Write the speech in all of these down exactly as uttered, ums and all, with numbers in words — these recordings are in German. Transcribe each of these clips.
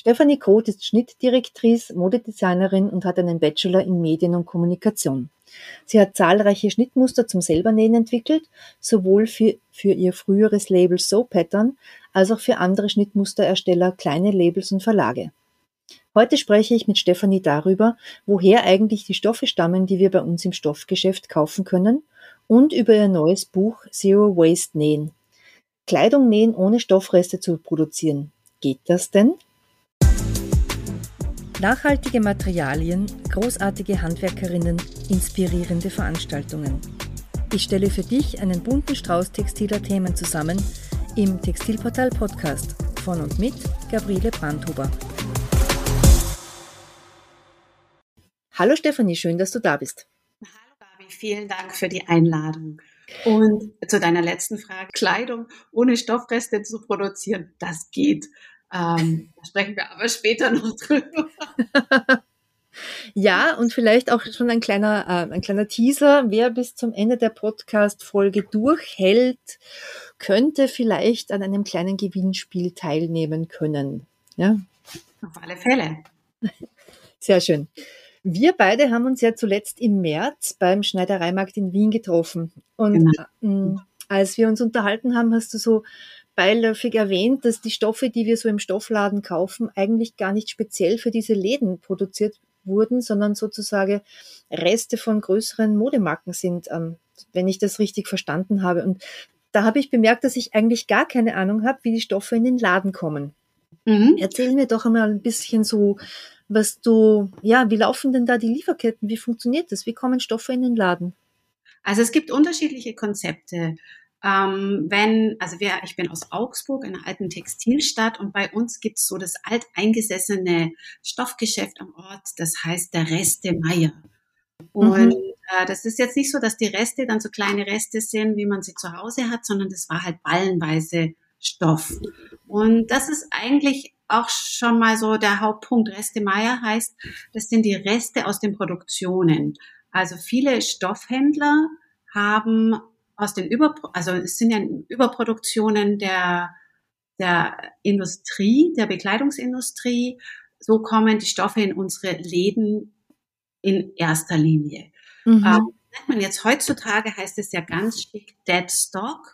Stefanie Koth ist Schnittdirektrice, Modedesignerin und hat einen Bachelor in Medien und Kommunikation. Sie hat zahlreiche Schnittmuster zum Selbernähen entwickelt, sowohl für, für ihr früheres Label So Pattern als auch für andere Schnittmusterersteller, kleine Labels und Verlage. Heute spreche ich mit Stefanie darüber, woher eigentlich die Stoffe stammen, die wir bei uns im Stoffgeschäft kaufen können, und über ihr neues Buch Zero Waste Nähen. Kleidung nähen, ohne Stoffreste zu produzieren. Geht das denn? Nachhaltige Materialien, großartige Handwerkerinnen, inspirierende Veranstaltungen. Ich stelle für dich einen bunten Strauß textiler Themen zusammen im Textilportal Podcast von und mit Gabriele Brandhuber. Hallo Stefanie, schön, dass du da bist. Hallo Gabi, vielen Dank für die Einladung. Und zu deiner letzten Frage, Kleidung ohne Stoffreste zu produzieren, das geht. Ähm, da sprechen wir aber später noch drüber. Ja, und vielleicht auch schon ein kleiner, äh, ein kleiner Teaser. Wer bis zum Ende der Podcast-Folge durchhält, könnte vielleicht an einem kleinen Gewinnspiel teilnehmen können. Ja? Auf alle Fälle. Sehr schön. Wir beide haben uns ja zuletzt im März beim Schneidereimarkt in Wien getroffen. Und genau. äh, als wir uns unterhalten haben, hast du so beiläufig erwähnt, dass die Stoffe, die wir so im Stoffladen kaufen, eigentlich gar nicht speziell für diese Läden produziert wurden, sondern sozusagen Reste von größeren Modemarken sind, ähm, wenn ich das richtig verstanden habe. Und da habe ich bemerkt, dass ich eigentlich gar keine Ahnung habe, wie die Stoffe in den Laden kommen. Mhm. Erzähl mir doch einmal ein bisschen so, was du, ja, wie laufen denn da die Lieferketten? Wie funktioniert das? Wie kommen Stoffe in den Laden? Also es gibt unterschiedliche Konzepte. Ähm, wenn, also wir, ich bin aus Augsburg, einer alten Textilstadt, und bei uns gibt's so das alteingesessene Stoffgeschäft am Ort, das heißt der Reste Meier. Und mhm. äh, das ist jetzt nicht so, dass die Reste dann so kleine Reste sind, wie man sie zu Hause hat, sondern das war halt ballenweise Stoff. Und das ist eigentlich auch schon mal so der Hauptpunkt. Reste Meier heißt, das sind die Reste aus den Produktionen. Also viele Stoffhändler haben aus den Über, also es sind ja Überproduktionen der, der Industrie, der Bekleidungsindustrie. So kommen die Stoffe in unsere Läden in erster Linie. Mhm. Ähm, nennt man jetzt heutzutage, heißt es ja ganz schick Dead Stock.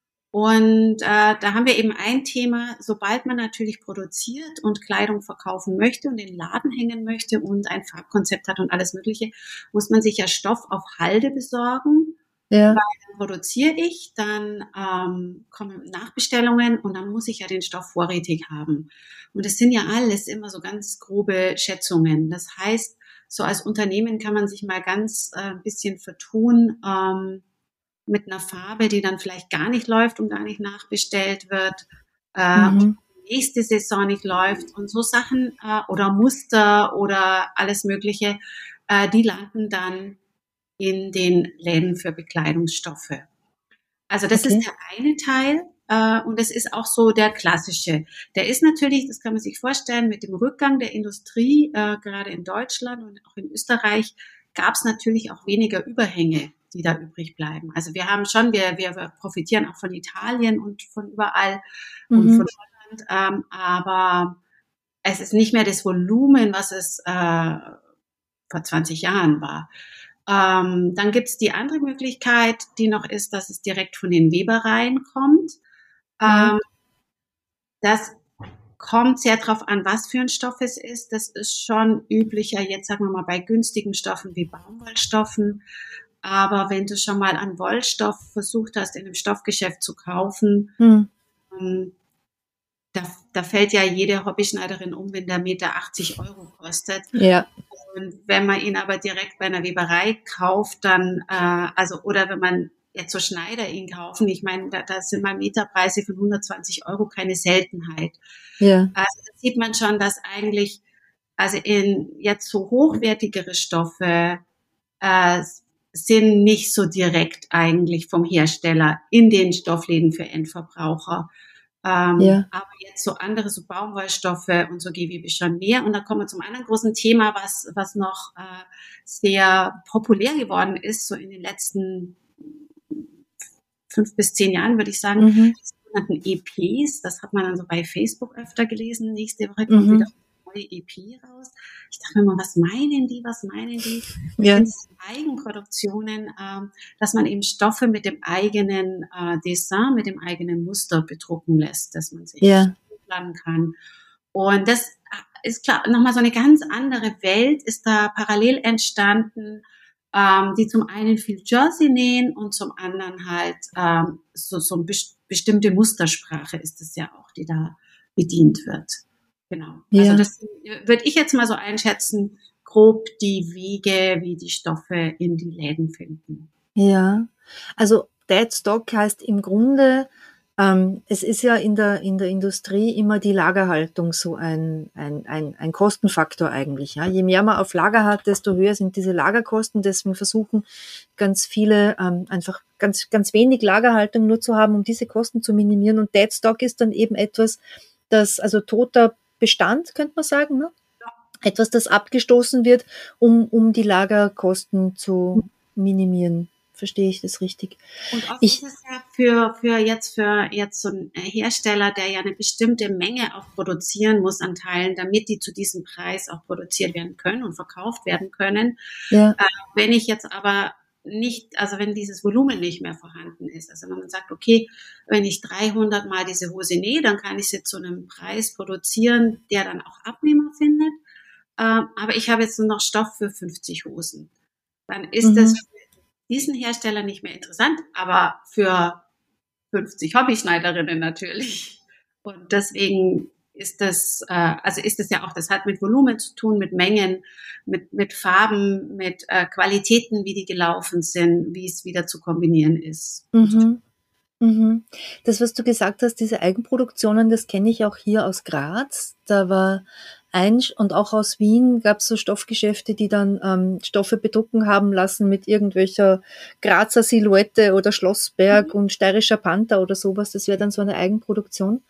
Und äh, da haben wir eben ein Thema: Sobald man natürlich produziert und Kleidung verkaufen möchte und in den Laden hängen möchte und ein Farbkonzept hat und alles Mögliche, muss man sich ja Stoff auf Halde besorgen. Ja. Weil dann produziere ich, dann ähm, kommen Nachbestellungen und dann muss ich ja den Stoff vorrätig haben. Und das sind ja alles immer so ganz grobe Schätzungen. Das heißt, so als Unternehmen kann man sich mal ganz äh, ein bisschen vertun, ähm, mit einer Farbe, die dann vielleicht gar nicht läuft und gar nicht nachbestellt wird, äh, mhm. und die nächste Saison nicht läuft und so Sachen äh, oder Muster oder alles Mögliche, äh, die landen dann in den Läden für Bekleidungsstoffe. Also das okay. ist der eine Teil äh, und das ist auch so der klassische. Der ist natürlich, das kann man sich vorstellen, mit dem Rückgang der Industrie, äh, gerade in Deutschland und auch in Österreich, gab es natürlich auch weniger Überhänge, die da übrig bleiben. Also wir haben schon, wir, wir profitieren auch von Italien und von überall mhm. und von Holland, ähm, aber es ist nicht mehr das Volumen, was es äh, vor zwanzig Jahren war. Ähm, dann gibt's die andere Möglichkeit, die noch ist, dass es direkt von den Webereien kommt. Ähm, mhm. Das kommt sehr drauf an, was für ein Stoff es ist. Das ist schon üblicher, jetzt sagen wir mal bei günstigen Stoffen wie Baumwollstoffen. Aber wenn du schon mal an Wollstoff versucht hast, in einem Stoffgeschäft zu kaufen, hm. ähm, da, da fällt ja jede Hobbyschneiderin um, wenn der Meter achtzig Euro kostet. Ja. Und wenn man ihn aber direkt bei einer Weberei kauft, dann, äh, also, oder wenn man jetzt so Schneider ihn kaufen, ich meine, da, da sind mal Meterpreise von hundertzwanzig Euro keine Seltenheit. Ja. Also da sieht man schon, dass eigentlich, also in jetzt so hochwertigere Stoffe, äh, sind nicht so direkt eigentlich vom Hersteller in den Stoffläden für Endverbraucher. Ähm, ja. Aber jetzt so andere, so Baumwollstoffe und so Gewebe schon mehr. Und da kommen wir zum anderen großen Thema, was, was noch äh, sehr populär geworden ist, so in den letzten fünf bis zehn Jahren, würde ich sagen, mhm. die sogenannten E Ps. Das hat man dann so bei Facebook öfter gelesen. Nächste Woche kommt mhm. wieder neue E P raus. Ich dachte mir mal, was meinen die, was meinen die? Das Ja. sind Eigenproduktionen, ähm, dass man eben Stoffe mit dem eigenen äh, Dessin, mit dem eigenen Muster bedrucken lässt, dass man sich Ja. planen kann. Und das ist klar, nochmal so eine ganz andere Welt ist da parallel entstanden, ähm, die zum einen viel Jersey nähen und zum anderen halt ähm, so, so eine bestimmte Mustersprache ist es ja auch, die da bedient wird. Genau. Ja. Also das würde ich jetzt mal so einschätzen, grob die Wege, wie die Stoffe in die Läden finden. Ja, also Dead Stock heißt im Grunde, ähm, es ist ja in der, in der Industrie immer die Lagerhaltung so ein, ein, ein, ein Kostenfaktor eigentlich. Ja. Je mehr man auf Lager hat, desto höher sind diese Lagerkosten. Deswegen versuchen ganz viele ähm, einfach ganz, ganz wenig Lagerhaltung nur zu haben, um diese Kosten zu minimieren. Und Dead Stock ist dann eben etwas, das, also toter Bestand, könnte man sagen, ne? Etwas, das abgestoßen wird, um, um die Lagerkosten zu minimieren. Verstehe ich das richtig? Und oft Ich, ist es ja für, für jetzt, für jetzt so ein Hersteller, der ja eine bestimmte Menge auch produzieren muss an Teilen, damit die zu diesem Preis auch produziert werden können und verkauft werden können. ja. Äh, wenn ich jetzt aber nicht, also wenn dieses Volumen nicht mehr vorhanden ist, also wenn man sagt, okay, wenn ich dreihundert Mal diese Hose nähe, dann kann ich sie zu einem Preis produzieren, der dann auch Abnehmer findet. Ähm, aber ich habe jetzt nur noch Stoff für fünfzig Hosen. Dann ist Mhm. das für diesen Hersteller nicht mehr interessant, aber für fünfzig Hobbyschneiderinnen natürlich. Und deswegen ist das, äh, also ist es ja auch, das hat mit Volumen zu tun, mit Mengen, mit, mit Farben, mit äh, Qualitäten, wie die gelaufen sind, wie es wieder zu kombinieren ist. Mhm. Mhm. Das, was du gesagt hast, diese Eigenproduktionen, das kenne ich auch hier aus Graz. Da war ein, und auch aus Wien gab es so Stoffgeschäfte, die dann ähm, Stoffe bedrucken haben lassen mit irgendwelcher Grazer Silhouette oder Schlossberg Mhm. und steirischer Panther oder sowas. Das wäre dann so eine Eigenproduktion.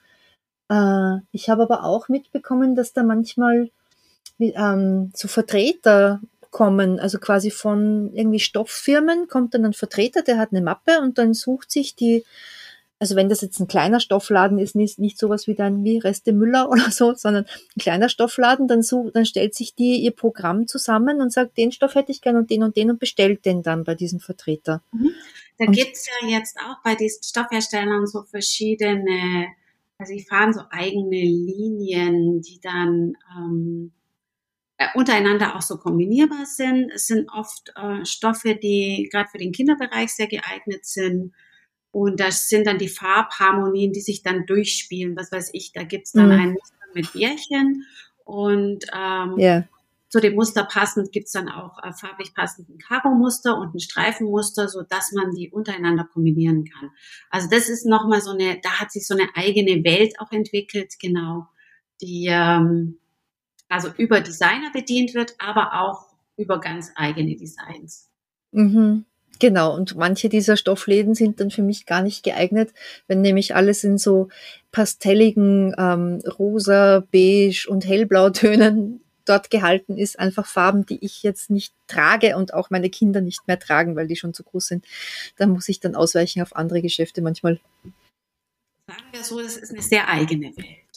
Äh, ich habe aber auch mitbekommen, dass da manchmal wie, ähm, so Vertreter kommen, also quasi von irgendwie Stofffirmen kommt dann ein Vertreter, der hat eine Mappe und dann sucht sich die, also wenn das jetzt ein kleiner Stoffladen ist, nicht, nicht sowas wie dann wie Reste Müller oder so, sondern ein kleiner Stoffladen, dann, such, dann stellt sich die ihr Programm zusammen und sagt, den Stoff hätte ich gern und den und den und bestellt den dann bei diesem Vertreter. Mhm. Da Und gibt's ja jetzt auch bei diesen Stoffherstellern so verschiedene, also die fahren so eigene Linien, die dann ähm, äh, untereinander auch so kombinierbar sind. Es sind oft äh, Stoffe, die gerade für den Kinderbereich sehr geeignet sind. Und das sind dann die Farbharmonien, die sich dann durchspielen. Was weiß ich, da gibt's dann mh, ein Muster mit Bärchen und ähm, ja. zu dem Muster passend gibt's dann auch äh, farblich passenden Karo-Muster und ein Streifenmuster, so dass man die untereinander kombinieren kann. Also das ist nochmal so eine, da hat sich so eine eigene Welt auch entwickelt, genau, die ähm, also über Designer bedient wird, aber auch über ganz eigene Designs. Mhm. Genau, und manche dieser Stoffläden sind dann für mich gar nicht geeignet, wenn nämlich alles in so pastelligen ähm, rosa, beige und hellblautönen dort gehalten ist, einfach Farben, die ich jetzt nicht trage und auch meine Kinder nicht mehr tragen, weil die schon zu groß sind. Da muss ich dann ausweichen auf andere Geschäfte manchmal. Sagen wir so, es ist eine sehr eigene Welt.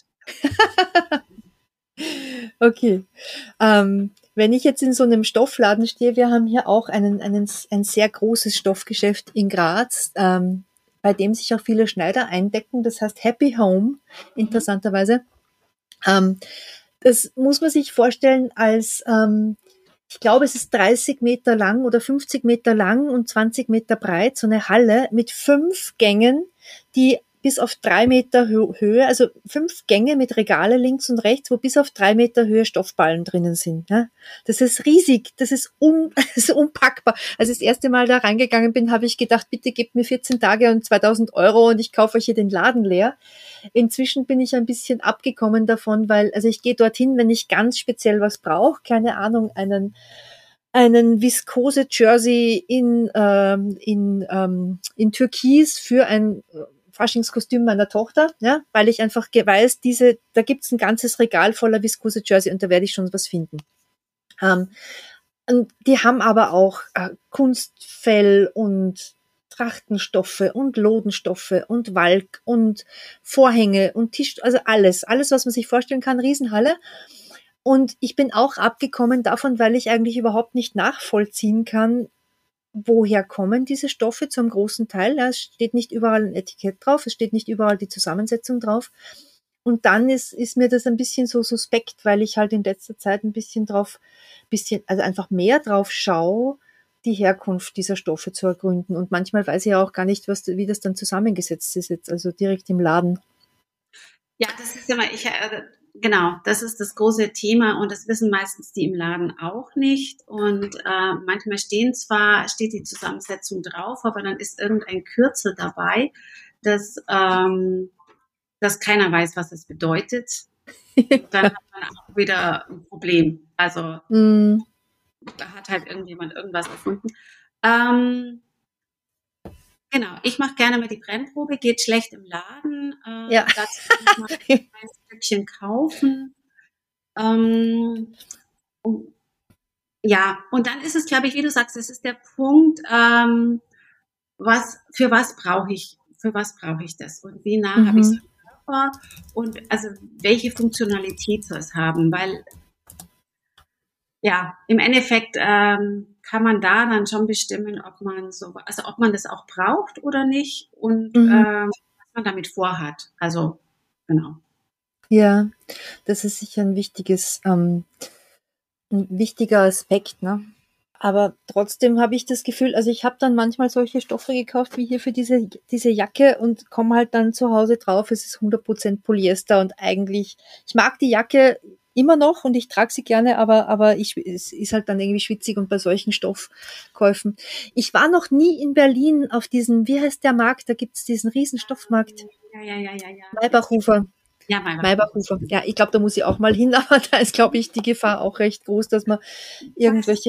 Okay. Ähm, wenn ich jetzt in so einem Stoffladen stehe, wir haben hier auch einen, einen, ein sehr großes Stoffgeschäft in Graz, ähm, bei dem sich auch viele Schneider eindecken. Das heißt Happy Home, Mhm. interessanterweise. Ähm, das muss man sich vorstellen als, ähm, ich glaube, es ist dreißig Meter lang oder fünfzig Meter lang und zwanzig Meter breit, so eine Halle mit fünf Gängen, die bis auf drei Meter Höhe, also fünf Gänge mit Regale links und rechts, wo bis auf drei Meter Höhe Stoffballen drinnen sind. Ja. Das ist riesig, das ist, un, das ist unpackbar. Als ich das erste Mal da reingegangen bin, habe ich gedacht, bitte gebt mir vierzehn Tage und zweitausend Euro und ich kaufe euch hier den Laden leer. Inzwischen bin ich ein bisschen abgekommen davon, weil, also ich gehe dorthin, wenn ich ganz speziell was brauche, keine Ahnung, einen einen Viskose Jersey in ähm, in ähm, in Türkis für ein Faschingskostüm meiner Tochter, ja, weil ich einfach weiß, diese, da gibt's ein ganzes Regal voller Viskose Jersey und da werde ich schon was finden. Ähm, und die haben aber auch äh, Kunstfell und Trachtenstoffe und Lodenstoffe und Walk und Vorhänge und Tisch, also alles, alles, was man sich vorstellen kann, Riesenhalle. Und ich bin auch abgekommen davon, weil ich eigentlich überhaupt nicht nachvollziehen kann, woher kommen diese Stoffe zum großen Teil. Ja, es steht nicht überall ein Etikett drauf, es steht nicht überall die Zusammensetzung drauf. Und dann ist, ist mir das ein bisschen so suspekt, weil ich halt in letzter Zeit ein bisschen drauf, bisschen, also einfach mehr drauf schaue, die Herkunft dieser Stoffe zu ergründen. Und manchmal weiß ich ja auch gar nicht, was, wie das dann zusammengesetzt ist jetzt, also direkt im Laden. Ja, das ist immer, ich, äh, genau, das ist das große Thema und das wissen meistens die im Laden auch nicht. Und äh, manchmal stehen zwar, steht die Zusammensetzung drauf, aber dann ist irgendein Kürzel dabei, das ähm, dass keiner weiß, was es bedeutet, dann hat man auch wieder ein Problem. Also mm. da hat halt irgendjemand irgendwas erfunden. Ähm, genau, ich mache gerne mal die Brennprobe, geht schlecht im Laden. Äh, ja. Dazu kann ich mal ein Stückchen kaufen. Ähm, und, ja, und dann ist es, glaube ich, wie du sagst, das ist der Punkt, ähm, was, für was brauche ich, für was brauche ich das und wie nah mhm. habe ich es und also welche Funktionalität soll es haben, weil ja, im Endeffekt ähm, kann man da dann schon bestimmen, ob man so, also ob man das auch braucht oder nicht und mhm. ähm, was man damit vorhat. Also genau. Ja, das ist sicher ein wichtiges, ähm, ein wichtiger Aspekt, ne? Aber trotzdem habe ich das Gefühl, also ich habe dann manchmal solche Stoffe gekauft wie hier für diese diese Jacke und komme halt dann zu Hause drauf, es ist hundert Prozent Polyester und eigentlich, ich mag die Jacke immer noch und ich trage sie gerne, aber aber ich, es ist halt dann irgendwie schwitzig und bei solchen Stoffkäufen. Ich war noch nie in Berlin auf diesen, wie heißt der Markt, da gibt's diesen riesen Stoffmarkt. Ja, ja, ja, ja, ja. Maybachhofer. Ja, Maybach. Maybachhofer. Ja, ich glaube, da muss ich auch mal hin, aber da ist, glaube ich, die Gefahr auch recht groß, dass man irgendwelche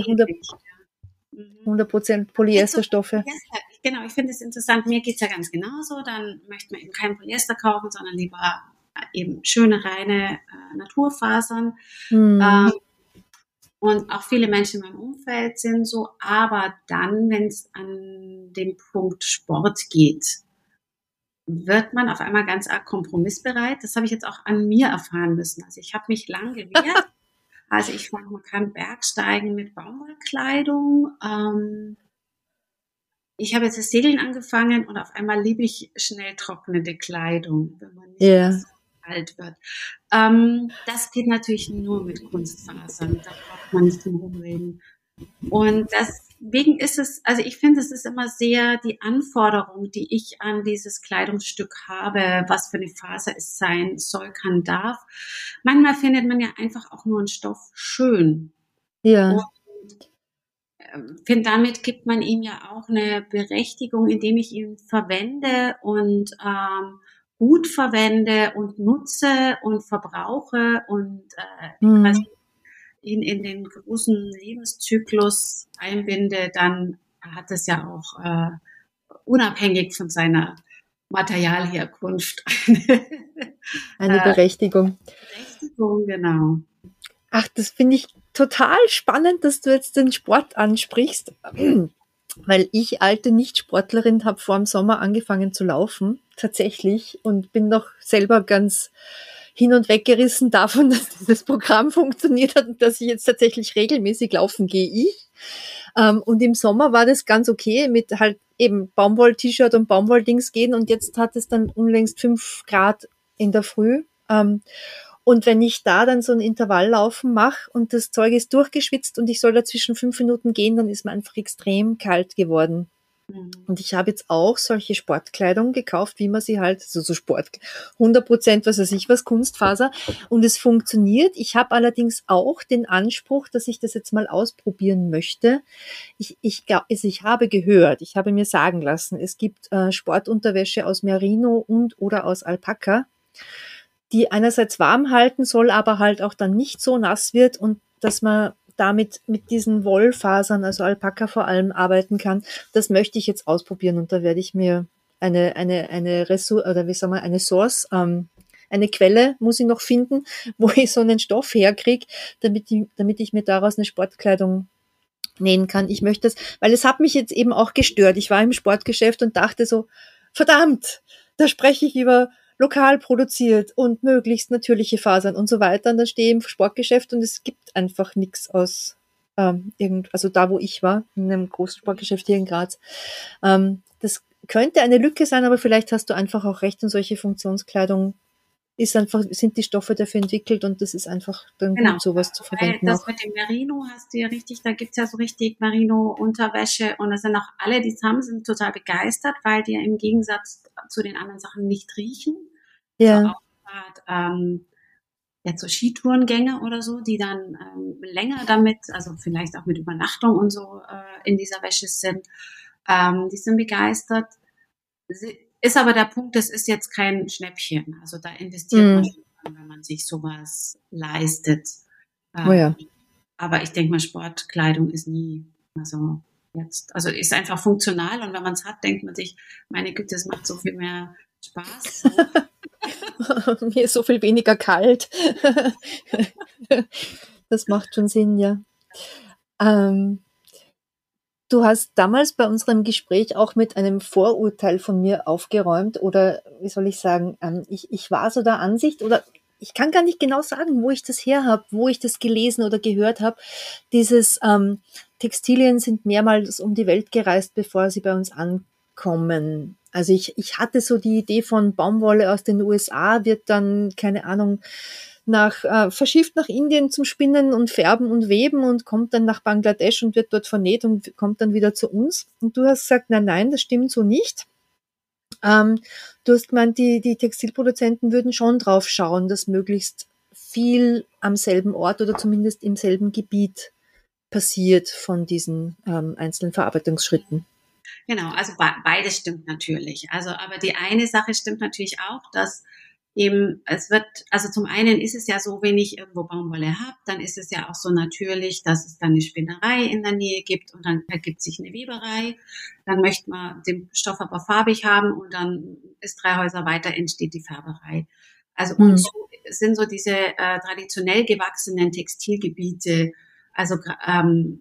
hundert Prozent Polyesterstoffe. Ja, genau, ich finde es interessant. Mir geht's ja ganz genauso. Dann möchte man eben kein Polyester kaufen, sondern lieber eben schöne, reine äh, Naturfasern. Hm. Ähm, und auch viele Menschen in meinem Umfeld sind so. Aber dann, wenn es an den Punkt Sport geht, wird man auf einmal ganz arg kompromissbereit. Das habe ich jetzt auch an mir erfahren müssen. Also ich habe mich lang gewehrt. Also ich fand, man kann Bergsteigen mit Baumwollkleidung. Ähm, ich habe jetzt das Segeln angefangen und auf einmal liebe ich schnell trocknende Kleidung, wenn man nicht yeah. so kalt wird. Ähm, das geht natürlich nur mit Kunstfasern. Da braucht man nicht drum rumreden. Und deswegen ist es, also ich finde, es ist immer sehr die Anforderung, die ich an dieses Kleidungsstück habe, was für eine Faser es sein soll, kann, darf. Manchmal findet man ja einfach auch nur einen Stoff schön. Ja. Und äh, finde, damit gibt man ihm ja auch eine Berechtigung, indem ich ihn verwende und ähm, gut verwende und nutze und verbrauche und äh, hm. also ihn in den großen Lebenszyklus einbinde, dann hat es ja auch äh, unabhängig von seiner Materialherkunft eine, eine Berechtigung. Berechtigung, genau. Ach, das finde ich total spannend, dass du jetzt den Sport ansprichst, weil ich, alte Nichtsportlerin, habe vor dem Sommer angefangen zu laufen, tatsächlich, und bin noch selber ganz hin und weg gerissen davon, dass dieses Programm funktioniert hat und dass ich jetzt tatsächlich regelmäßig laufen gehe ich. Ähm, und im Sommer war das ganz okay mit halt eben Baumwoll-T-Shirt und Baumwoll-Dings gehen und jetzt hat es dann unlängst fünf Grad in der Früh. Ähm, und wenn ich da dann so ein Intervalllaufen mache und das Zeug ist durchgeschwitzt und ich soll dazwischen fünf Minuten gehen, dann ist mir einfach extrem kalt geworden. Und ich habe jetzt auch solche Sportkleidung gekauft, wie man sie halt, also so Sport, hundert Prozent, was weiß ich was, Kunstfaser. Und es funktioniert. Ich habe allerdings auch den Anspruch, dass ich das jetzt mal ausprobieren möchte. Ich, ich, glaub, also ich habe gehört, ich habe mir sagen lassen, es gibt äh, Sportunterwäsche aus Merino und oder aus Alpaka, die einerseits warm halten soll, aber halt auch dann nicht so nass wird und dass man damit mit diesen Wollfasern, also Alpaka vor allem, arbeiten kann. Das möchte ich jetzt ausprobieren und da werde ich mir eine eine eine Ressource oder wie sagen wir eine Source, ähm, eine Quelle muss ich noch finden, wo ich so einen Stoff herkriege, damit ich, damit ich mir daraus eine Sportkleidung nähen kann. Ich möchte das, weil es hat mich jetzt eben auch gestört. Ich war im Sportgeschäft und dachte so, verdammt, da spreche ich über lokal produziert und möglichst natürliche Fasern und so weiter. Und dann stehe ich im Sportgeschäft und es gibt einfach nichts aus ähm, irgend, also da, wo ich war, in einem großen Sportgeschäft hier in Graz. Ähm, das könnte eine Lücke sein, aber vielleicht hast du einfach auch recht und solche Funktionskleidung ist einfach, sind die Stoffe dafür entwickelt und das ist einfach dann Genau, gut, sowas zu weil verwenden das auch. mit dem Merino hast du ja richtig, da gibt's ja so richtig Merino-Unterwäsche und das sind auch alle, die es haben, sind total begeistert, weil die ja im Gegensatz zu den anderen Sachen nicht riechen. Also Ja. auch grad, ähm, jetzt so Skitourengänge oder so, die dann ähm, länger damit, also vielleicht auch mit Übernachtung und so äh, in dieser Wäsche sind, ähm, die sind begeistert. Sie, ist aber der Punkt, das ist jetzt kein Schnäppchen. Also da investiert man Hm. schon, wenn man sich sowas leistet. Oh Äh, ja. aber ich denke mal, Sportkleidung ist nie, also jetzt, also ist einfach funktional und wenn man es hat, denkt man sich, meine Güte, es macht so viel mehr Spaß. So. Mir ist so viel weniger kalt. Das macht schon Sinn, ja. Ähm, du hast damals bei unserem Gespräch auch mit einem Vorurteil von mir aufgeräumt oder wie soll ich sagen, ähm, ich, ich war so der Ansicht oder ich kann gar nicht genau sagen, wo ich das her habe, wo ich das gelesen oder gehört habe. Dieses ähm, Textilien sind mehrmals um die Welt gereist, bevor sie bei uns ankommen. Also ich, ich hatte so die Idee von Baumwolle aus den U S A, wird dann, keine Ahnung, nach, äh, verschifft nach Indien zum Spinnen und Färben und Weben und kommt dann nach Bangladesch und wird dort vernäht und kommt dann wieder zu uns. Und du hast gesagt, nein, nein, das stimmt so nicht. Ähm, du hast gemeint, die, die Textilproduzenten würden schon drauf schauen, dass möglichst viel am selben Ort oder zumindest im selben Gebiet passiert von diesen ähm, einzelnen Verarbeitungsschritten. Genau, also be beides stimmt natürlich. Also, aber die eine Sache stimmt natürlich auch, dass eben, es wird, also zum einen ist es ja so, wenn ich irgendwo Baumwolle habe, dann ist es ja auch so natürlich, dass es dann eine Spinnerei in der Nähe gibt und dann ergibt sich eine Weberei. Dann möchte man den Stoff aber farbig haben und dann ist drei Häuser weiter entsteht die Färberei. Also und Hm. so sind so diese äh, traditionell gewachsenen Textilgebiete, also ähm,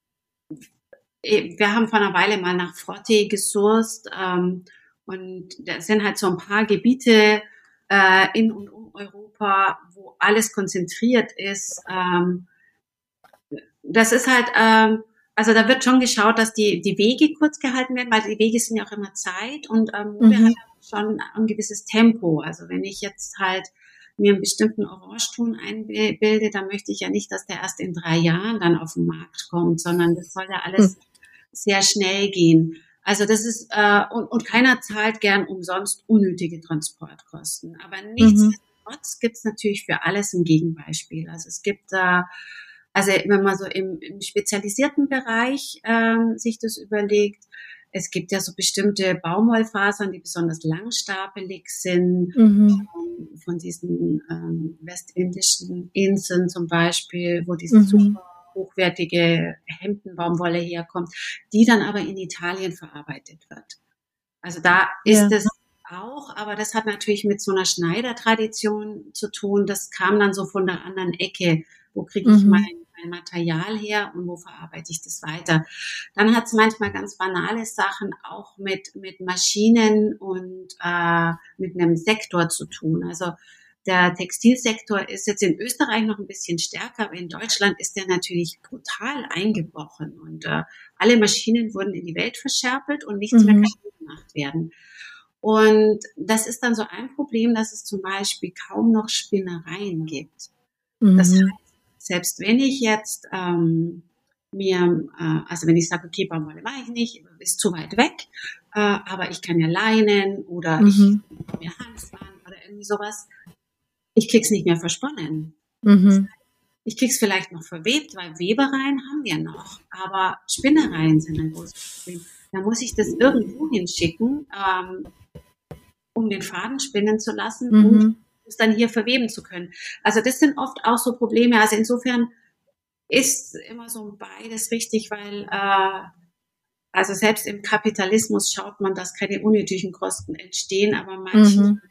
wir haben vor einer Weile mal nach Frotte gesourced ähm, und da sind halt so ein paar Gebiete äh, in und um Europa, wo alles konzentriert ist. Ähm, das ist halt, ähm, also da wird schon geschaut, dass die, die Wege kurz gehalten werden, weil die Wege sind ja auch immer Zeit und ähm, Mode Mhm. hat schon ein gewisses Tempo. Also wenn ich jetzt halt mir einen bestimmten Orangeton einbilde, dann möchte ich ja nicht, dass der erst in drei Jahren dann auf den Markt kommt, sondern das soll ja Hm. alles sehr schnell gehen. Also das ist, äh, und, und keiner zahlt gern umsonst unnötige Transportkosten. Aber Mhm. nichtsdestotrotz gibt es natürlich für alles ein Gegenbeispiel. Also es gibt da, äh, also wenn man so im, im spezialisierten Bereich ähm, sich das überlegt, es gibt ja so bestimmte Baumwollfasern, die besonders langstapelig sind, Mhm. ähm, von diesen ähm, westindischen Inseln zum Beispiel, wo diese Mhm. super hochwertige Hemdenbaumwolle herkommt, die dann aber in Italien verarbeitet wird. Also da ist Ja. es auch, aber das hat natürlich mit so einer Schneidertradition zu tun. Das kam dann so von der anderen Ecke. Wo kriege ich mein, Mhm. mein Material her und wo verarbeite ich das weiter? Dann hat es manchmal ganz banale Sachen auch mit, mit Maschinen und äh, mit einem Sektor zu tun. Also der Textilsektor ist jetzt in Österreich noch ein bisschen stärker, aber in Deutschland ist der natürlich brutal eingebrochen und äh, alle Maschinen wurden in die Welt verscherpelt und nichts mehr Mhm. kann gemacht werden. Und das ist dann so ein Problem, dass es zum Beispiel kaum noch Spinnereien gibt. Das heißt, Mhm. selbst wenn ich jetzt ähm, mir, äh, also wenn ich sage, okay, Baumwolle mache ich nicht, ist zu weit weg, äh, aber ich kann ja Leinen oder ich Mhm. mir Hanfgarn oder irgendwie sowas, ich krieg's nicht mehr versponnen. Mhm. Ich krieg's vielleicht noch verwebt, weil Webereien haben wir noch, aber Spinnereien sind ein großes Problem. Da muss ich das irgendwo hinschicken, ähm, um den Faden spinnen zu lassen und Mhm. es dann hier verweben zu können. Also das sind oft auch so Probleme. Also insofern ist immer so beides richtig, weil äh, also selbst im Kapitalismus schaut man, dass keine unnötigen Kosten entstehen, aber manchmal Mhm.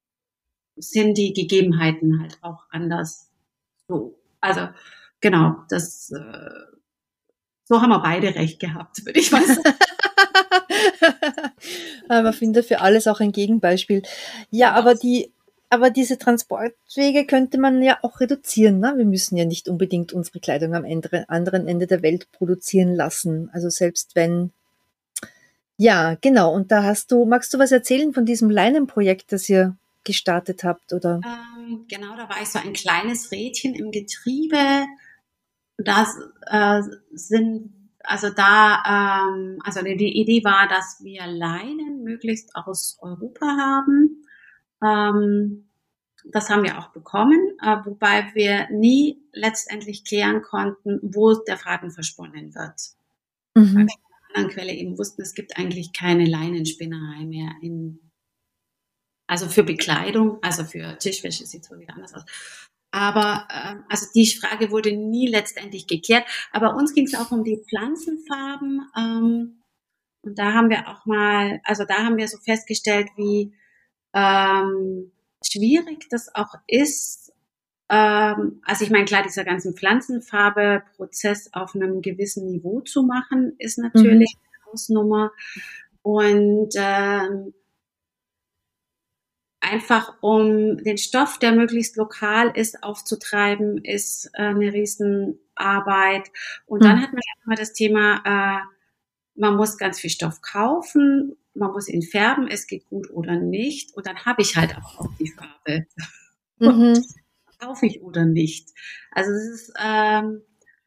sind die Gegebenheiten halt auch anders. So, also genau, das äh, so haben wir beide recht gehabt, würde ich mal sagen. Aber man findet für alles auch ein Gegenbeispiel. Ja, aber die, aber diese Transportwege könnte man ja auch reduzieren, ne? Wir müssen ja nicht unbedingt unsere Kleidung am andere- anderen Ende der Welt produzieren lassen. Also selbst wenn, ja, genau. Und da hast du, magst du was erzählen von diesem Leinenprojekt, das ihr gestartet habt, oder? Ähm, genau, da war ich so ein kleines Rädchen im Getriebe. Das äh, sind, also da, ähm, also die, die Idee war, dass wir Leinen möglichst aus Europa haben. Ähm, das haben wir auch bekommen, äh, wobei wir nie letztendlich klären konnten, wo der Faden versponnen wird. Weil Mhm. wir in einer anderen Quelle eben wussten, es gibt eigentlich keine Leinenspinnerei mehr in, also für Bekleidung, also für Tischwäsche sieht es wohl wieder anders aus. Aber äh, also die Frage wurde nie letztendlich geklärt. Aber uns ging es auch um die Pflanzenfarben. Ähm, und da haben wir auch mal, also da haben wir so festgestellt, wie ähm, schwierig das auch ist. Ähm, also ich meine, klar, dieser ganzen Pflanzenfarbe-Prozess auf einem gewissen Niveau zu machen, ist Mhm. natürlich eine Hausnummer. Und ähm, einfach um den Stoff, der möglichst lokal ist, aufzutreiben, ist äh, eine Riesenarbeit. Und dann Mhm. hat man ja immer das Thema, äh, man muss ganz viel Stoff kaufen, man muss ihn färben, es geht gut oder nicht. Und dann habe ich halt auch die Farbe. Und Mhm. kaufe ich oder nicht. Also es ist, ähm,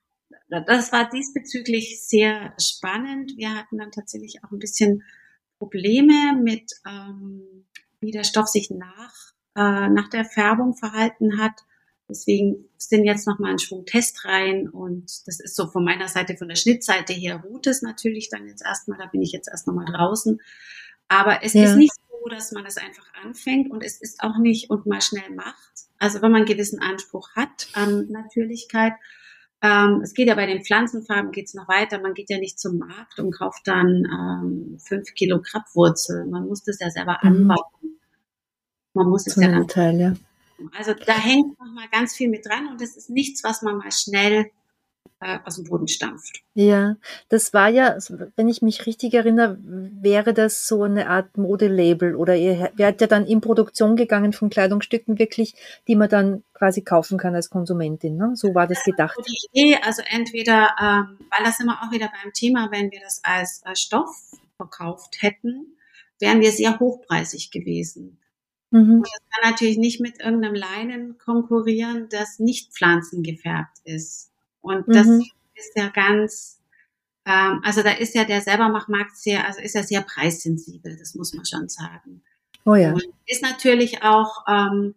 das war diesbezüglich sehr spannend. Wir hatten dann tatsächlich auch ein bisschen Probleme mit, ähm, wie der Stoff sich nach, äh, nach der Färbung verhalten hat. Deswegen sind jetzt nochmal ein Schwung Test rein und das ist so von meiner Seite, von der Schnittseite her ruht es natürlich dann jetzt erstmal, da bin ich jetzt erst nochmal draußen. Aber es ist Ja. nicht so, dass man es einfach anfängt und es ist auch nicht und mal schnell macht. Also wenn man einen gewissen Anspruch hat an Natürlichkeit, ähm, es geht ja bei den Pflanzenfarben geht es noch weiter. Man geht ja nicht zum Markt und kauft dann ähm, fünf Kilo Krabwurzel. Man muss das ja selber Mhm. anbauen. Man muss es So ja einen dann. Teil, ja. Also da hängt noch mal ganz viel mit dran und es ist nichts, was man mal schnell äh, aus dem Boden stampft. Ja, das war ja, wenn ich mich richtig erinnere, wäre das so eine Art Modelabel oder ihr wärt ja dann in Produktion gegangen von Kleidungsstücken wirklich, die man dann quasi kaufen kann als Konsumentin, ne? So war das Das war so gedacht. die Idee. Also entweder, ähm, weil das immer auch wieder beim Thema, wenn wir das als äh, Stoff verkauft hätten, wären wir sehr hochpreisig gewesen. Mhm. Und das kann natürlich nicht mit irgendeinem Leinen konkurrieren, das nicht pflanzengefärbt ist. Und das Mhm. ist ja ganz, ähm, also da ist ja der Selbermachmarkt sehr, also ist ja sehr preissensibel, das muss man schon sagen. Oh ja. Und ist natürlich auch ähm,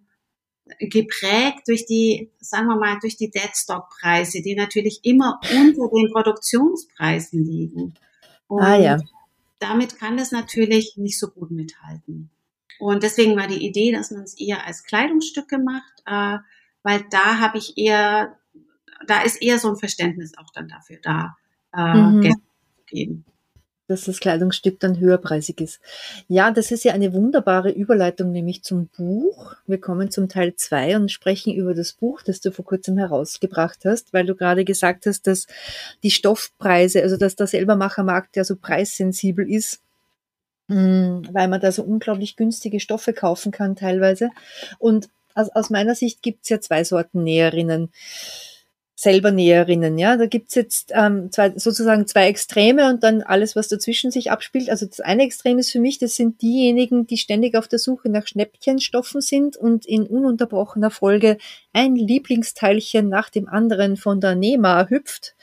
geprägt durch die, sagen wir mal, durch die Deadstock-Preise, die natürlich immer unter den Produktionspreisen liegen. Ah Und ja. damit kann das natürlich nicht so gut mithalten. Und deswegen war die Idee, dass man es eher als Kleidungsstücke macht, äh, weil da habe ich eher, da ist eher so ein Verständnis auch dann dafür da, äh, Mhm. Geld zu geben. Dass das Kleidungsstück dann höherpreisig ist. Ja, das ist ja eine wunderbare Überleitung, nämlich zum Buch. Wir kommen zum Teil zwei und sprechen über das Buch, das du vor kurzem herausgebracht hast, weil du gerade gesagt hast, dass die Stoffpreise, also dass der Selbermachermarkt ja so preissensibel ist, weil man da so unglaublich günstige Stoffe kaufen kann teilweise. Und aus, aus meiner Sicht gibt's ja zwei Sorten Näherinnen. Selber Näherinnen, ja. Da gibt's jetzt ähm, zwei, sozusagen zwei Extreme und dann alles, was dazwischen sich abspielt. Also das eine Extrem ist für mich, das sind diejenigen, die ständig auf der Suche nach Schnäppchenstoffen sind und in ununterbrochener Folge ein Lieblingsteilchen nach dem anderen von der Nema hüpft,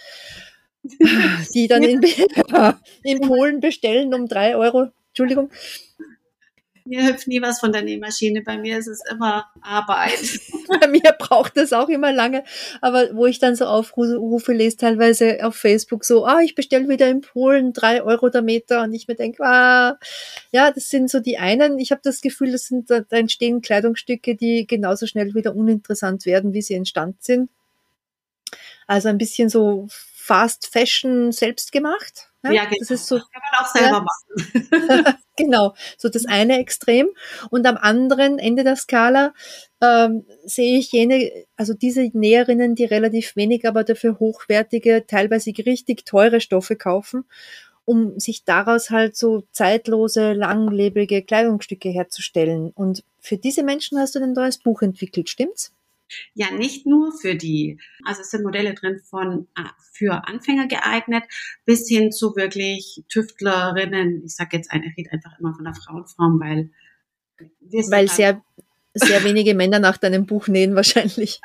die dann in, in Polen bestellen um drei Euro. Entschuldigung. Mir hüpft nie was von der Nähmaschine, bei mir ist es immer Arbeit. Bei mir braucht das auch immer lange, aber wo ich dann so Aufrufe lese, teilweise auf Facebook so, ah, ich bestelle wieder in Polen drei Euro der Meter und ich mir denke, ah, ja, das sind so die einen. Ich habe das Gefühl, das sind, da entstehen Kleidungsstücke, die genauso schnell wieder uninteressant werden, wie sie entstanden sind. Also ein bisschen so Fast Fashion selbst gemacht. Ja, Ja, das genau. ist so, Das kann man auch ja, selber machen. genau, so das eine Extrem. Und am anderen Ende der Skala ähm, sehe ich jene, also diese Näherinnen, die relativ wenig, aber dafür hochwertige, teilweise richtig teure Stoffe kaufen um sich daraus halt so zeitlose, langlebige Kleidungsstücke herzustellen. Und für diese Menschen hast du ein neues Buch entwickelt, stimmt's? Ja, nicht nur für die. Also es sind Modelle drin von für Anfänger geeignet bis hin zu wirklich Tüftlerinnen. Ich sage jetzt, ich rede einfach immer von der Frauenform, weil wir sind Weil halt sehr, sehr wenige Männer nach deinem Buch nähen wahrscheinlich.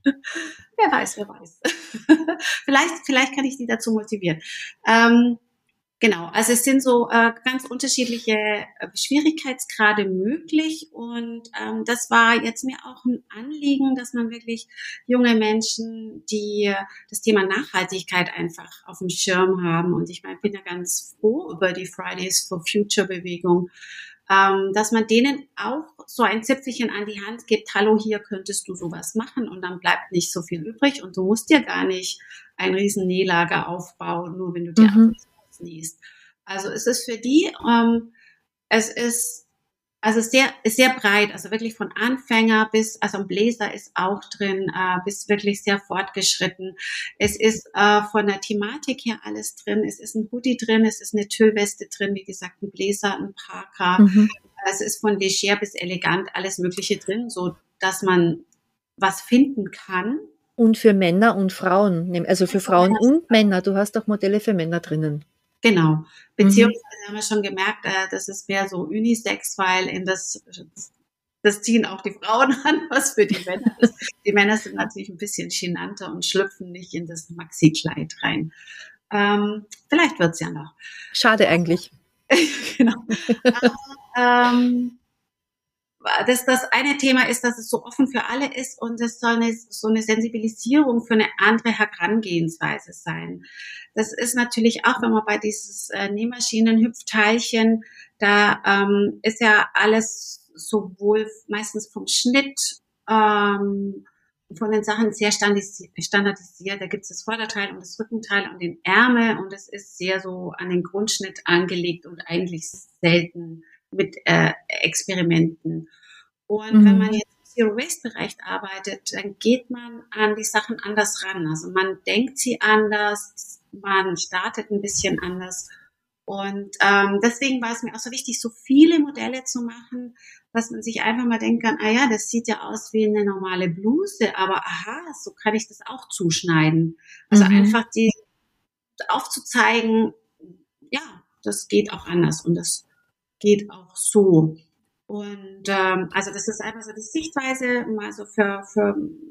Wer weiß, wer weiß. vielleicht, vielleicht kann ich die dazu motivieren. Ähm, genau, also es sind so äh, ganz unterschiedliche äh, Schwierigkeitsgrade möglich und ähm, das war jetzt mir auch ein Anliegen, dass man wirklich junge Menschen, die das Thema Nachhaltigkeit einfach auf dem Schirm haben und ich meine, bin ja ganz froh über die Fridays for Future Bewegung, ähm, dass man denen auch so ein Zipfelchen an die Hand gibt, hallo, hier könntest du sowas machen und dann bleibt nicht so viel übrig und du musst dir gar nicht ein riesen Nählager aufbauen, nur wenn du dir Mhm. nähst. Also es ist für die, ähm, es ist also sehr sehr breit, also wirklich von Anfänger bis, also ein Bläser ist auch drin, äh, bis wirklich sehr fortgeschritten. Es ist äh, von der Thematik her alles drin. Es ist ein Hoodie drin, es ist eine Tüllweste drin, wie gesagt, ein Bläser, ein Parker. Mhm. Es ist von leger bis elegant alles Mögliche drin, so dass man was finden kann. Und für Männer und Frauen, also für Frauen und Männer. Du hast auch Modelle für Männer drinnen. Genau. Beziehungsweise mhm. haben wir schon gemerkt, äh, das ist mehr so Unisex, weil in das, das ziehen auch die Frauen an, was für die Männer ist. Die Männer sind natürlich ein bisschen genannter und schlüpfen nicht in das Maxi-Kleid rein. Ähm, vielleicht wird's ja noch. Schade eigentlich. Genau. Aber, ähm, Das, das eine Thema ist, dass es so offen für alle ist und es soll eine, so eine Sensibilisierung für eine andere Herangehensweise sein. Das ist natürlich auch, wenn man bei dieses äh, Nähmaschinen-Hüpfteilchen, da ähm, ist ja alles sowohl meistens vom Schnitt, ähm, von den Sachen sehr standardisiert. Da gibt es das Vorderteil und das Rückenteil und den Ärmel und es ist sehr so an den Grundschnitt angelegt und eigentlich selten mit äh, Experimenten. Und mhm. wenn man jetzt im Zero-Waste-Bereich arbeitet, dann geht man an die Sachen anders ran. Also man denkt sie anders, man startet ein bisschen anders. Und ähm, deswegen war es mir auch so wichtig, so viele Modelle zu machen, dass man sich einfach mal denken kann, ah ja, das sieht ja aus wie eine normale Bluse, aber aha, so kann ich das auch zuschneiden. Also mhm. einfach die aufzuzeigen, ja, das geht auch anders und das geht auch so. Und ähm, also das ist einfach so die Sichtweise, mal so für, für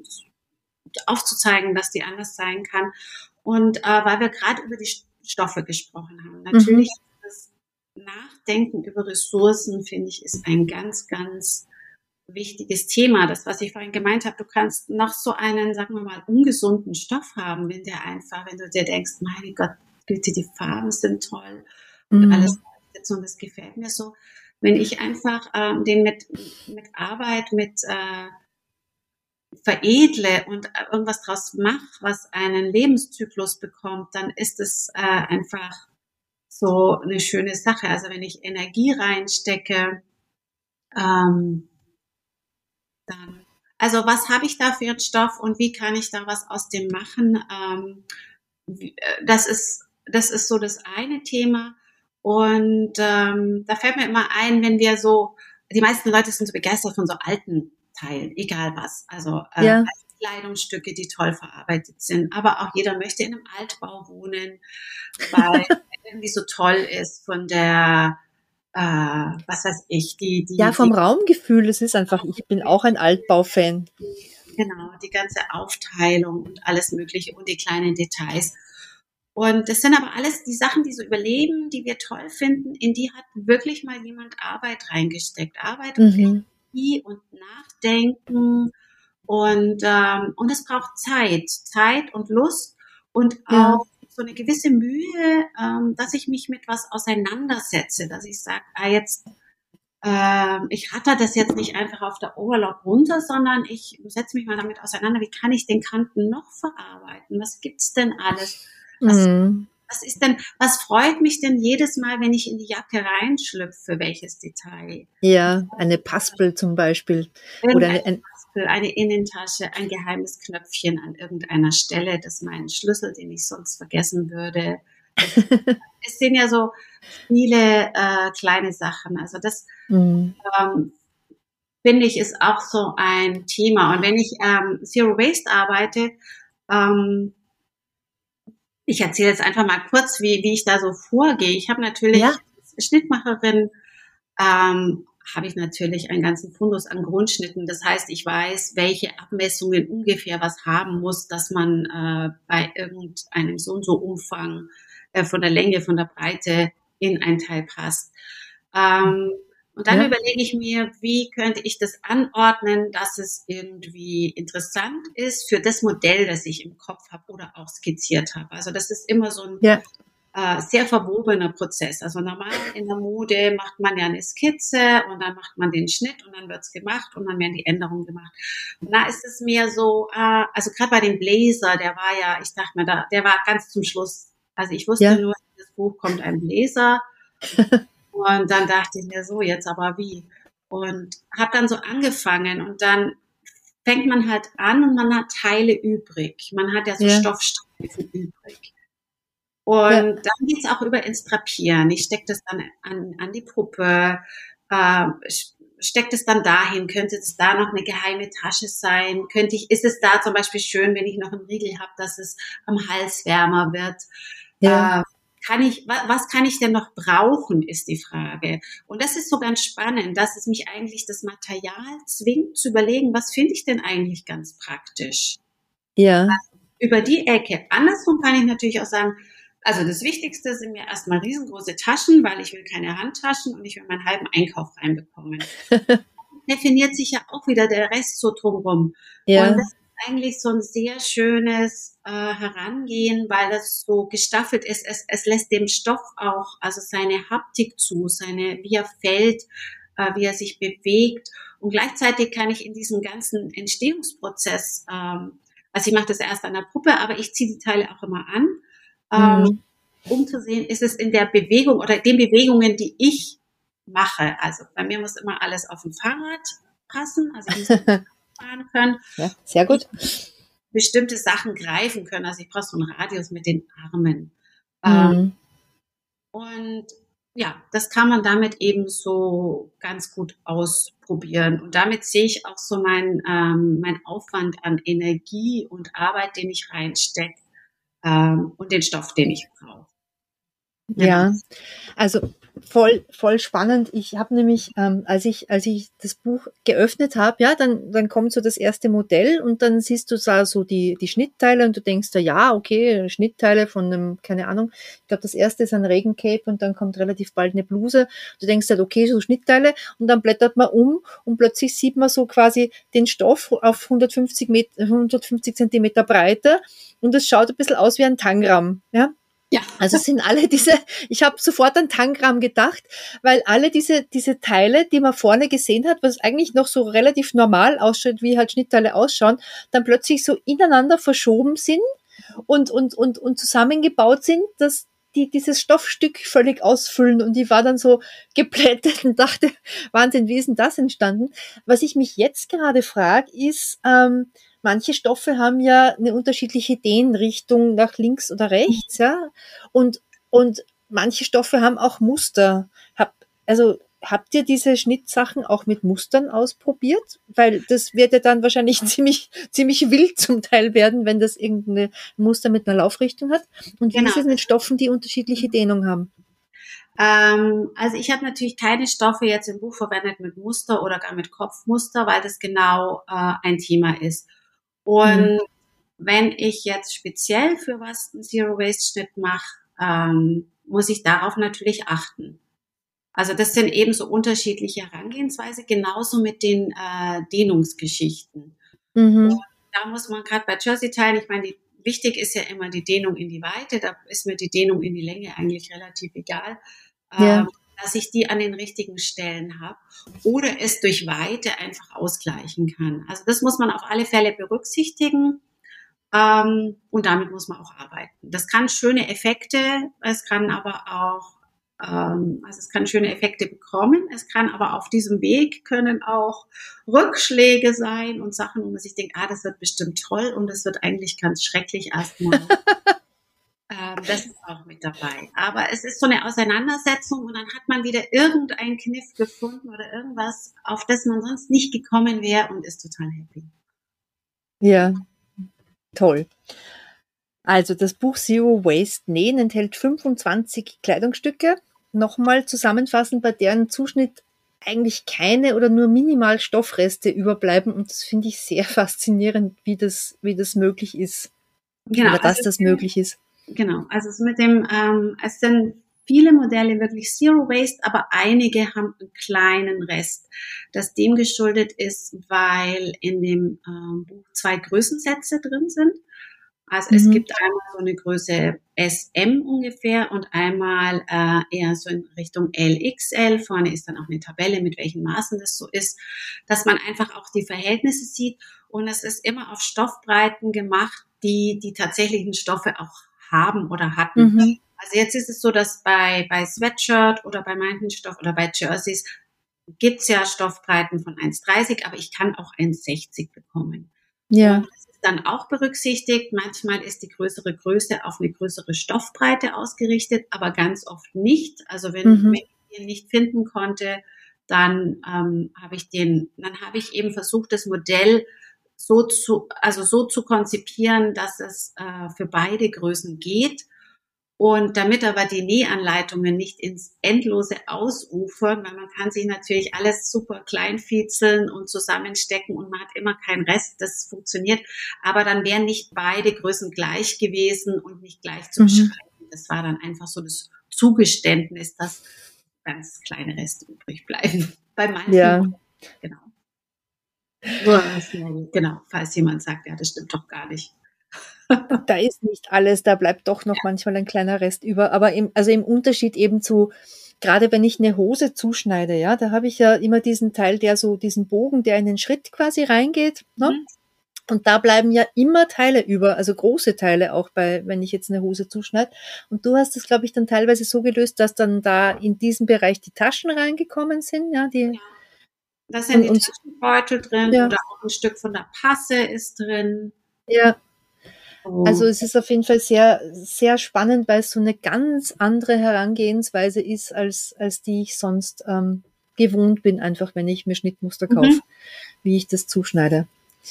aufzuzeigen, dass die anders sein kann. Und äh, weil wir gerade über die Stoffe gesprochen haben, natürlich mhm. das Nachdenken über Ressourcen, finde ich, ist ein ganz, ganz wichtiges Thema. Das, was ich vorhin gemeint habe, du kannst noch so einen, sagen wir mal, ungesunden Stoff haben, wenn der einfach, wenn du dir denkst, mein Gott, bitte, die Farben sind toll und mhm. alles und das gefällt mir so. Wenn ich einfach ähm, den mit, mit Arbeit, mit äh, veredle und irgendwas draus mache, was einen Lebenszyklus bekommt, dann ist es äh, einfach so eine schöne Sache. Also wenn ich Energie reinstecke, ähm, dann, also was habe ich da für einen Stoff und wie kann ich da was aus dem machen? Ähm, das ist, das ist so das eine Thema. Und ähm, da fällt mir immer ein, wenn wir so, die meisten Leute sind so begeistert von so alten Teilen, egal was. Also äh, ja. Kleidungsstücke, die toll verarbeitet sind. Aber auch jeder möchte in einem Altbau wohnen, weil er irgendwie so toll ist von der, äh, was weiß ich, die, die ja, vom die, Raumgefühl. Es ist einfach, ich bin auch ein Altbau-Fan. Genau, die ganze Aufteilung und alles Mögliche und die kleinen Details. Und das sind aber alles die Sachen, die so überleben, die wir toll finden, in die hat wirklich mal jemand Arbeit reingesteckt. Arbeit und mhm. Energie und Nachdenken und, ähm, und es braucht Zeit, Zeit und Lust und auch ja. so eine gewisse Mühe, ähm, dass ich mich mit was auseinandersetze, dass ich sage, ah, jetzt, äh, ich ratter das jetzt nicht einfach auf der Overlock runter, sondern ich setze mich mal damit auseinander, wie kann ich den Kanten noch verarbeiten? Was gibt's denn alles? Was, mm. was ist denn, was freut mich denn jedes Mal, wenn ich in die Jacke reinschlüpfe? Welches Detail? Ja, eine Paspel zum Beispiel. Oder eine, ein Paspel, eine Innentasche, ein geheimes Knöpfchen an irgendeiner Stelle, dass mein Schlüssel, den ich sonst vergessen würde, Das, es sind ja so viele äh, kleine Sachen. Also das mhm. ähm, finde ich ist auch so ein Thema. Und wenn ich ähm, Zero Waste arbeite, ähm, ich erzähle jetzt einfach mal kurz, wie, wie ich da so vorgehe. Ich habe natürlich ja. als Schnittmacherin ähm, habe ich natürlich einen ganzen Fundus an Grundschnitten. Das heißt, ich weiß, welche Abmessungen ungefähr was haben muss, dass man äh, bei irgendeinem so und so Umfang äh, von der Länge, von der Breite in ein Teil passt. Ähm, und dann ja. überlege ich mir, wie könnte ich das anordnen, dass es irgendwie interessant ist für das Modell, das ich im Kopf habe oder auch skizziert habe. Also das ist immer so ein ja. äh, sehr verwobener Prozess. Also normal in der Mode macht man ja eine Skizze und dann macht man den Schnitt und dann wird's gemacht und dann werden die Änderungen gemacht. Und da ist es mir so, äh, also gerade bei dem Blazer, der war ja, ich dachte mir, da, der war ganz zum Schluss. Also ich wusste ja. nur, in das Buch kommt ein Blazer. Und dann dachte ich mir so, jetzt aber wie? Und habe dann so angefangen und dann fängt man halt an und man hat Teile übrig. Man hat ja so ja. Stoffstreifen übrig. Und ja. dann geht's auch über ins Drapieren. Ich stecke das dann an, an die Puppe, äh, stecke das dann dahin. Könnte es da noch eine geheime Tasche sein? Könnte ich, ist es da zum Beispiel schön, wenn ich noch einen Riegel habe, dass es am Hals wärmer wird? Ja. Äh, Kann ich, was kann ich denn noch brauchen, ist die Frage. Und das ist so ganz spannend, dass es mich eigentlich das Material zwingt zu überlegen, was finde ich denn eigentlich ganz praktisch? Ja. Also über die Ecke. Andersrum kann ich natürlich auch sagen, also das Wichtigste sind mir erstmal riesengroße Taschen, weil ich will keine Handtaschen und ich will meinen halben Einkauf reinbekommen. Definiert sich ja auch wieder der Rest so drumherum. Ja. Und das eigentlich so ein sehr schönes äh, Herangehen, weil das so gestaffelt ist. Es, es lässt dem Stoff auch, also seine Haptik zu, seine, wie er fällt, äh, wie er sich bewegt. Und gleichzeitig kann ich in diesem ganzen Entstehungsprozess, ähm, also ich mache das erst an der Puppe, aber ich ziehe die Teile auch immer an, ähm, mhm. um zu sehen, ist es in der Bewegung oder den Bewegungen, die ich mache. Also bei mir muss immer alles auf dem Fahrrad passen, also ich muss fahren können. Ja, sehr gut. Bestimmte Sachen greifen können. Also ich brauche so einen Radius mit den Armen. Mhm. Ähm, und ja, das kann man damit eben so ganz gut ausprobieren. Und damit sehe ich auch so mein, ähm, mein Aufwand an Energie und Arbeit, den ich reinstecke, ähm, und den Stoff, den ich brauche. Genau. Ja, also voll, voll spannend. Ich habe nämlich, ähm, als ich, als ich das Buch geöffnet habe, ja, dann, dann kommt so das erste Modell und dann siehst du da so die, die Schnittteile und du denkst da, ja, okay, Schnittteile von einem, keine Ahnung, ich glaube, das erste ist ein Regencape und dann kommt relativ bald eine Bluse. Du denkst halt, okay, so Schnittteile und dann blättert man um und plötzlich sieht man so quasi den Stoff auf hundertfünfzig Meter, hundertfünfzig Zentimeter Breite und es schaut ein bisschen aus wie ein Tangram, ja. Ja. Also es sind alle diese, ich habe sofort an Tangram gedacht, weil alle diese diese Teile, die man vorne gesehen hat, was eigentlich noch so relativ normal ausschaut, wie halt Schnittteile ausschauen, dann plötzlich so ineinander verschoben sind und und und und zusammengebaut sind, dass die dieses Stoffstück völlig ausfüllen und ich war dann so geplättet und dachte, Wahnsinn, wie ist denn das entstanden? Was ich mich jetzt gerade frage, ist, ähm, manche Stoffe haben ja eine unterschiedliche Dehnrichtung nach links oder rechts, ja. Und, und manche Stoffe haben auch Muster. Hab, also, habt ihr diese Schnittsachen auch mit Mustern ausprobiert? Weil das wird ja dann wahrscheinlich ziemlich, ziemlich wild zum Teil werden, wenn das irgendeine Muster mit einer Laufrichtung hat. Und wie Genau. ist es mit Stoffen, die unterschiedliche Dehnung haben? Ähm, also ich habe natürlich keine Stoffe jetzt im Buch verwendet mit Muster oder gar mit Kopfmuster, weil das genau äh, ein Thema ist. Und mhm. wenn ich jetzt speziell für was einen Zero-Waste-Schnitt mache, ähm, muss ich darauf natürlich achten. Also das sind eben so unterschiedliche Herangehensweise, genauso mit den äh, Dehnungsgeschichten. Mhm. Und da muss man gerade bei Jersey-Teilen, ich meine, die, wichtig ist ja immer die Dehnung in die Weite, da ist mir die Dehnung in die Länge eigentlich relativ egal. Ja. Ähm, dass ich die an den richtigen Stellen habe oder es durch Weite einfach ausgleichen kann. Also das muss man auf alle Fälle berücksichtigen ähm, und damit muss man auch arbeiten. Das kann schöne Effekte, es kann aber auch, ähm, also es kann schöne Effekte bekommen, es kann aber auf diesem Weg können auch Rückschläge sein und Sachen, wo man sich denkt, ah, das wird bestimmt toll und das wird eigentlich ganz schrecklich erstmal. ähm, das ist auch mit mit dabei. Aber es ist so eine Auseinandersetzung und dann hat man wieder irgendeinen Kniff gefunden oder irgendwas, auf das man sonst nicht gekommen wäre und ist total happy. Ja, toll. Also das Buch Zero Waste Nähen enthält fünfundzwanzig Kleidungsstücke. Nochmal zusammenfassend, bei deren Zuschnitt eigentlich keine oder nur minimal Stoffreste überbleiben. Und das finde ich sehr faszinierend, wie das, wie das möglich ist. Genau, oder dass also das möglich ist. Genau, also es mit dem, ähm, es sind viele Modelle wirklich Zero Waste, aber einige haben einen kleinen Rest, das dem geschuldet ist, weil in dem ähm, Buch zwei Größensätze drin sind. Also mhm. es gibt einmal so eine Größe S M ungefähr und einmal äh, eher so in Richtung L X L. Vorne ist dann auch eine Tabelle, mit welchen Maßen das so ist, dass man einfach auch die Verhältnisse sieht. Und es ist immer auf Stoffbreiten gemacht, die die tatsächlichen Stoffe auch haben oder hatten. Mhm. Also jetzt ist es so, dass bei, bei Sweatshirt oder bei manchen Stoff oder bei Jerseys gibt's ja Stoffbreiten von eins dreißig, aber ich kann auch eins sechzig bekommen. Ja. Und das ist dann auch berücksichtigt. Manchmal ist die größere Größe auf eine größere Stoffbreite ausgerichtet, aber ganz oft nicht. Also wenn, mhm. wenn ich den nicht finden konnte, dann ähm, habe ich den, dann habe ich eben versucht, das Modell so zu, also so zu konzipieren, dass es äh, für beide Größen geht. Und damit aber die Nähanleitungen nicht ins Endlose ausufern, weil man kann sich natürlich alles super klein fitzeln und zusammenstecken und man hat immer keinen Rest, das funktioniert. Aber dann wären nicht beide Größen gleich gewesen und nicht gleich zu beschreiben. Mhm. Das war dann einfach so das Zugeständnis, dass ganz kleine Reste übrig bleiben. Bei manchen, ja. Genau. Genau, falls jemand sagt, ja, das stimmt doch gar nicht. Da ist nicht alles, da bleibt doch noch ja. manchmal ein kleiner Rest über. Aber im, also im Unterschied eben zu, gerade wenn ich eine Hose zuschneide, ja, da habe ich ja immer diesen Teil, der so, diesen Bogen, der in den Schritt quasi reingeht, ne? Mhm. Und da bleiben ja immer Teile über, also große Teile auch bei, wenn ich jetzt eine Hose zuschneide. Und du hast es, glaube ich, dann teilweise so gelöst, dass dann da in diesem Bereich die Taschen reingekommen sind, ja, die. Ja. Da sind und, die Taschenbeutel drin ja. oder auch ein Stück von der Passe ist drin. Ja. Also es ist auf jeden Fall sehr, sehr spannend, weil es so eine ganz andere Herangehensweise ist, als, als die ich sonst ähm, gewohnt bin, einfach wenn ich mir Schnittmuster kaufe, mhm. wie ich das zuschneide.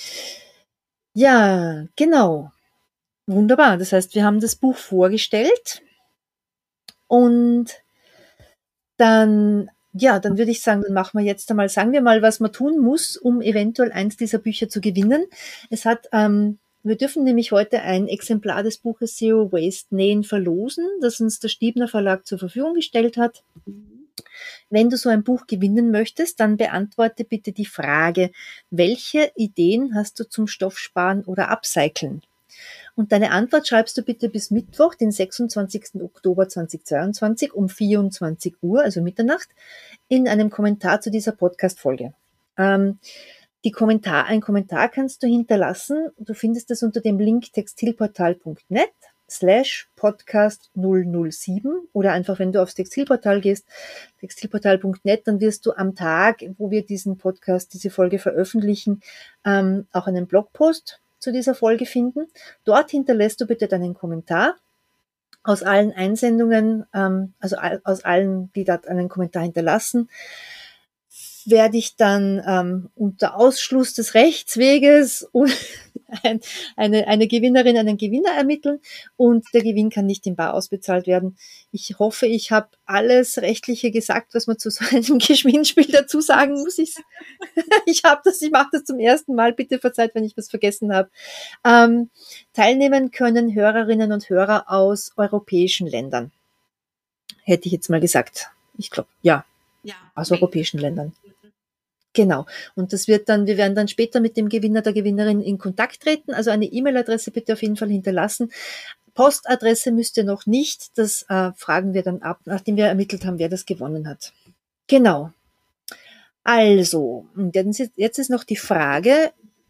Ja, genau. Wunderbar. Das heißt, wir haben das Buch vorgestellt und dann, ja, dann würde ich sagen, dann machen wir jetzt einmal, sagen wir mal, was man tun muss, um eventuell eins dieser Bücher zu gewinnen. Es hat, ähm, wir dürfen nämlich heute ein Exemplar des Buches Zero Waste Nähen verlosen, das uns der Stiebner Verlag zur Verfügung gestellt hat. Wenn du so ein Buch gewinnen möchtest, dann beantworte bitte die Frage, welche Ideen hast du zum Stoffsparen oder Upcyclen? Und deine Antwort schreibst du bitte bis Mittwoch, den sechsundzwanzigsten Oktober zweitausendzweiundzwanzig um vierundzwanzig Uhr, also Mitternacht, in einem Kommentar zu dieser Podcast-Folge. Ähm, die Kommentar, ein Kommentar kannst du hinterlassen. Du findest es unter dem Link textilportal.net slash podcast null null sieben oder einfach, wenn du aufs Textilportal gehst, textilportal punkt net, dann wirst du am Tag, wo wir diesen Podcast, diese Folge veröffentlichen, ähm, auch einen Blogpost zu dieser Folge finden. Dort hinterlässt du bitte deinen Kommentar. Aus allen Einsendungen, ähm, also all, aus allen, die dort einen Kommentar hinterlassen, werde ich dann ähm, unter Ausschluss des Rechtsweges ein, eine, eine Gewinnerin, einen Gewinner ermitteln und der Gewinn kann nicht in bar ausbezahlt werden. Ich hoffe, ich habe alles Rechtliche gesagt, was man zu so einem Gewinnspiel dazu sagen muss. Ich, ich habe das, ich mache das zum ersten Mal. Bitte verzeiht, wenn ich was vergessen habe. Ähm, teilnehmen können Hörerinnen und Hörer aus europäischen Ländern. Hätte ich jetzt mal gesagt. Ich glaube, ja. Ja. Aus europäischen Ländern. Genau. Und das wird dann, wir werden dann später mit dem Gewinner, der Gewinnerin in Kontakt treten. Also eine E-Mail-Adresse bitte auf jeden Fall hinterlassen. Postadresse müsst ihr noch nicht. Das äh, fragen wir dann ab, nachdem wir ermittelt haben, wer das gewonnen hat. Genau. Also, jetzt ist noch die Frage,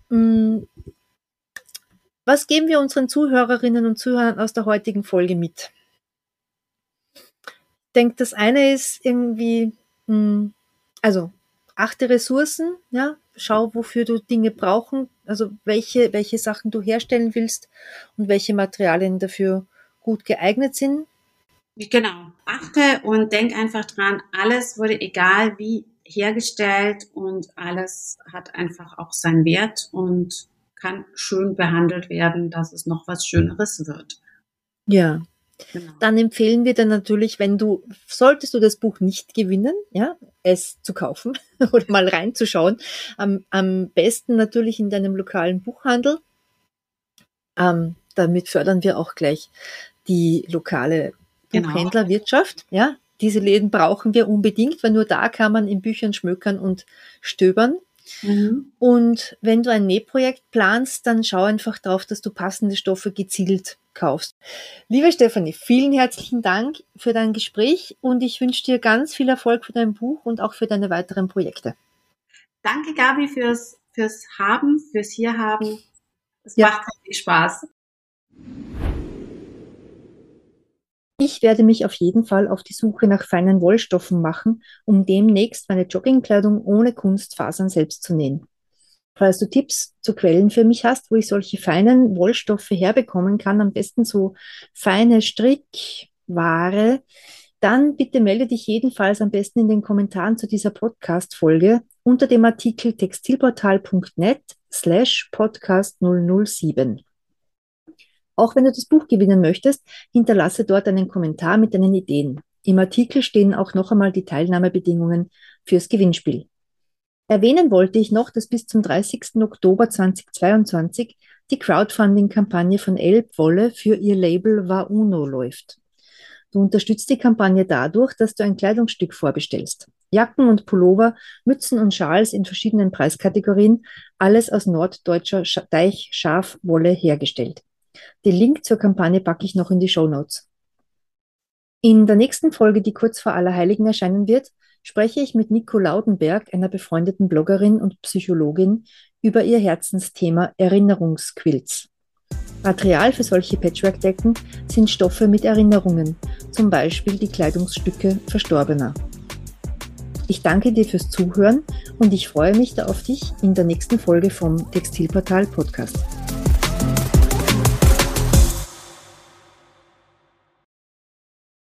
was geben wir unseren Zuhörerinnen und Zuhörern aus der heutigen Folge mit? Ich denke, das eine ist irgendwie, also, achte Ressourcen, ja, schau, wofür du Dinge brauchen, also welche, welche Sachen du herstellen willst und welche Materialien dafür gut geeignet sind. Genau. Achte und denk einfach dran, alles wurde egal wie hergestellt und alles hat einfach auch seinen Wert und kann schön behandelt werden, dass es noch was Schöneres wird. Ja. Genau. Dann empfehlen wir dir natürlich, wenn du, solltest du das Buch nicht gewinnen, ja, es zu kaufen oder mal reinzuschauen. Am, am besten natürlich in deinem lokalen Buchhandel. Ähm, damit fördern wir auch gleich die lokale Genau. Buchhändlerwirtschaft. Ja, diese Läden brauchen wir unbedingt, weil nur da kann man in Büchern schmökern und stöbern. Mhm. Und wenn du ein Nähprojekt planst, dann schau einfach drauf, dass du passende Stoffe gezielt kaufst. Liebe Stefanie, vielen herzlichen Dank für dein Gespräch und ich wünsche dir ganz viel Erfolg für dein Buch und auch für deine weiteren Projekte. Danke, Gabi, fürs, fürs Haben, fürs Hierhaben. Es Ja. macht viel Spaß. Ich werde mich auf jeden Fall auf die Suche nach feinen Wollstoffen machen, um demnächst meine Joggingkleidung ohne Kunstfasern selbst zu nähen. Falls du Tipps zu Quellen für mich hast, wo ich solche feinen Wollstoffe herbekommen kann, am besten so feine Strickware, dann bitte melde dich jedenfalls am besten in den Kommentaren zu dieser Podcast-Folge unter dem Artikel textilportal punkt net slash podcast null null sieben. Auch wenn du das Buch gewinnen möchtest, hinterlasse dort einen Kommentar mit deinen Ideen. Im Artikel stehen auch noch einmal die Teilnahmebedingungen fürs Gewinnspiel. Erwähnen wollte ich noch, dass bis zum dreißigsten Oktober zweitausendzweiundzwanzig die Crowdfunding-Kampagne von Elbwolle für ihr Label Va Uno läuft. Du unterstützt die Kampagne dadurch, dass du ein Kleidungsstück vorbestellst. Jacken und Pullover, Mützen und Schals in verschiedenen Preiskategorien, alles aus norddeutscher Deichschafwolle hergestellt. Den Link zur Kampagne packe ich noch in die Shownotes. In der nächsten Folge, die kurz vor Allerheiligen erscheinen wird, spreche ich mit Nico Laudenberg, einer befreundeten Bloggerin und Psychologin, über ihr Herzensthema Erinnerungsquilts. Material für solche Patchwork-Decken sind Stoffe mit Erinnerungen, zum Beispiel die Kleidungsstücke Verstorbener. Ich danke dir fürs Zuhören und ich freue mich da auf dich in der nächsten Folge vom Textilportal Podcast.